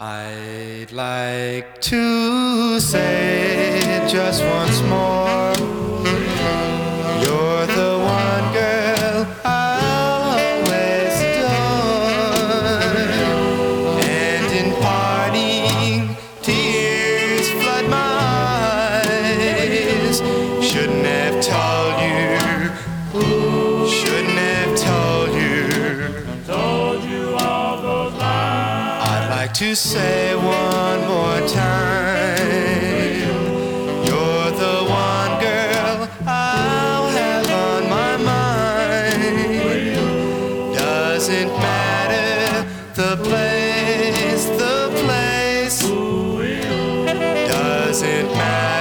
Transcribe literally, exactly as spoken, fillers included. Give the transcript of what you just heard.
I'd like to say just once more, you're the one girl I'll always adore. And in parting, tears flood my eyes. Shouldn't have told you, shouldn't have told you, told you all those lies. I'd like to say one more time, you're the one girl I'll have on my mind. Doesn't matter the place, the place. Doesn't matter